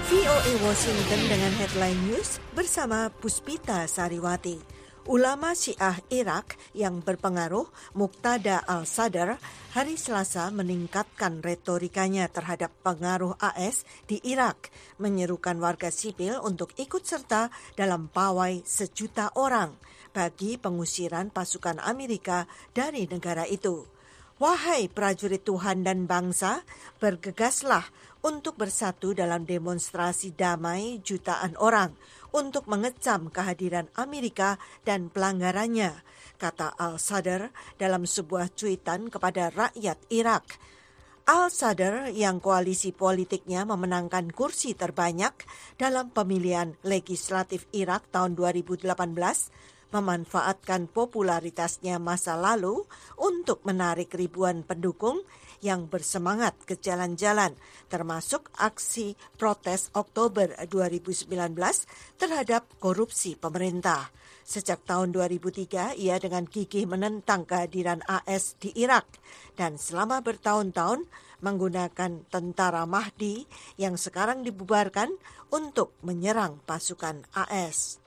VOA Washington dengan headline news bersama Puspita Sariwati. Ulama Syiah Irak yang berpengaruh, Muqtada al-Sadr, hari Selasa meningkatkan retorikanya terhadap pengaruh AS di Irak, menyerukan warga sipil untuk ikut serta dalam pawai 1 juta orang bagi pengusiran pasukan Amerika dari negara itu. Wahai prajurit Tuhan dan bangsa, bergegaslah untuk bersatu dalam demonstrasi damai jutaan orang untuk mengecam kehadiran Amerika dan pelanggarannya, kata al-Sadr dalam sebuah cuitan kepada rakyat Irak. Al-Sadr yang koalisi politiknya memenangkan kursi terbanyak dalam pemilihan legislatif Irak tahun 2018, memanfaatkan popularitasnya masa lalu untuk menarik ribuan pendukung yang bersemangat ke jalan-jalan, termasuk aksi protes Oktober 2019 terhadap korupsi pemerintah. Sejak tahun 2003, ia dengan gigih menentang kehadiran AS di Irak dan selama bertahun-tahun menggunakan tentara Mahdi yang sekarang dibubarkan untuk menyerang pasukan AS.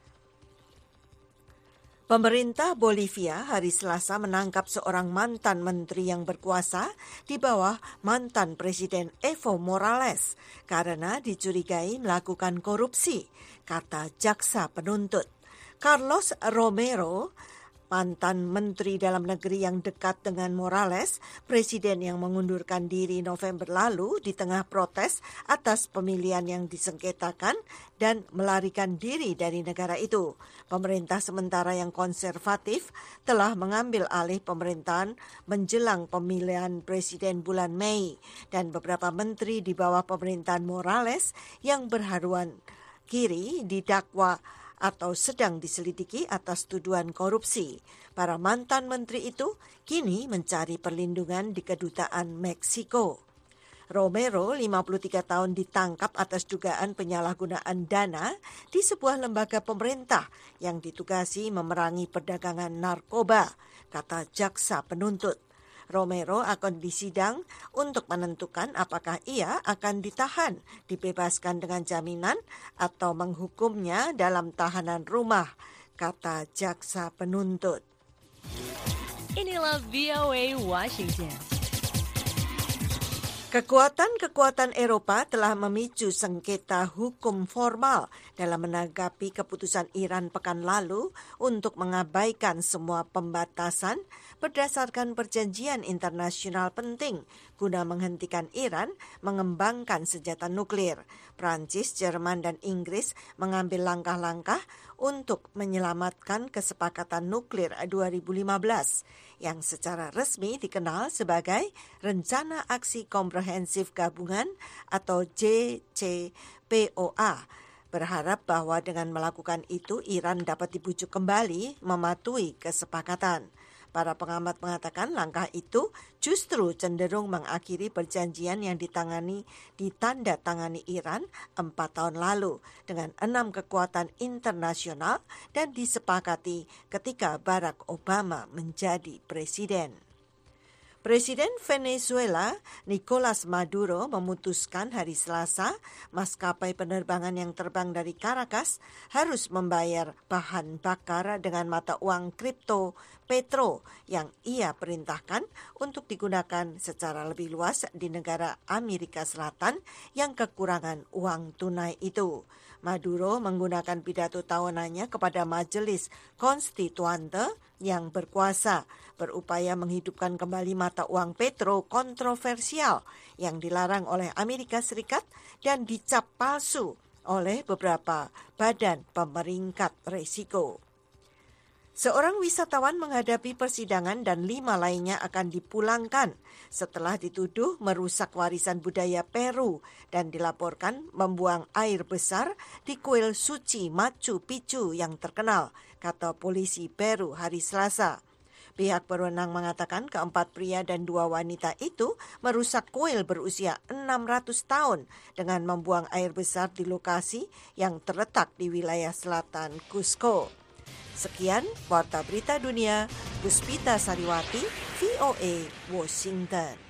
Pemerintah Bolivia hari Selasa menangkap seorang mantan menteri yang berkuasa di bawah mantan Presiden Evo Morales karena dicurigai melakukan korupsi, kata jaksa penuntut. Carlos Romero, mantan Menteri Dalam Negeri yang dekat dengan Morales, presiden yang mengundurkan diri November lalu di tengah protes atas pemilihan yang disengketakan dan melarikan diri dari negara itu. Pemerintah sementara yang konservatif telah mengambil alih pemerintahan menjelang pemilihan presiden bulan Mei, dan beberapa menteri di bawah pemerintahan Morales yang berhaluan kiri didakwa atau sedang diselidiki atas tuduhan korupsi. Para mantan menteri itu kini mencari perlindungan di kedutaan Meksiko. Romero, 53 tahun, ditangkap atas dugaan penyalahgunaan dana di sebuah lembaga pemerintah yang ditugasi memerangi perdagangan narkoba, kata jaksa penuntut. Romero akan disidang untuk menentukan apakah ia akan ditahan, dibebaskan dengan jaminan, atau menghukumnya dalam tahanan rumah, kata jaksa penuntut. Inilah VOA Washington. Kekuatan-kekuatan Eropa telah memicu sengketa hukum formal dalam menanggapi keputusan Iran pekan lalu untuk mengabaikan semua pembatasan berdasarkan perjanjian internasional penting guna menghentikan Iran mengembangkan senjata nuklir. Prancis, Jerman, dan Inggris mengambil langkah-langkah untuk menyelamatkan kesepakatan nuklir 2015 yang secara resmi dikenal sebagai Rencana Aksi Komprehensif Gabungan atau JCPOA. Berharap bahwa dengan melakukan itu Iran dapat dibujuk kembali mematuhi kesepakatan. Para pengamat mengatakan langkah itu justru cenderung mengakhiri perjanjian yang ditandatangani Iran 4 tahun lalu dengan 6 kekuatan internasional dan disepakati ketika Barack Obama menjadi presiden. Presiden Venezuela Nicolas Maduro memutuskan hari Selasa maskapai penerbangan yang terbang dari Caracas harus membayar bahan bakar dengan mata uang kripto Petro yang ia perintahkan untuk digunakan secara lebih luas di negara Amerika Selatan yang kekurangan uang tunai itu. Maduro menggunakan pidato tahunannya kepada Majelis Konstituante yang berkuasa berupaya menghidupkan kembali mata uang Petro kontroversial yang dilarang oleh Amerika Serikat dan dicap palsu oleh beberapa badan pemeringkat risiko. Seorang wisatawan menghadapi persidangan dan 5 lainnya akan dipulangkan setelah dituduh merusak warisan budaya Peru dan dilaporkan membuang air besar di kuil suci Machu Picchu yang terkenal, kata polisi Peru hari Selasa. Pihak berwenang mengatakan keempat pria dan 2 wanita itu merusak kuil berusia 600 tahun dengan membuang air besar di lokasi yang terletak di wilayah selatan Cusco. Sekian Warta Berita Dunia, Puspita Sariwati, VOA, Washington.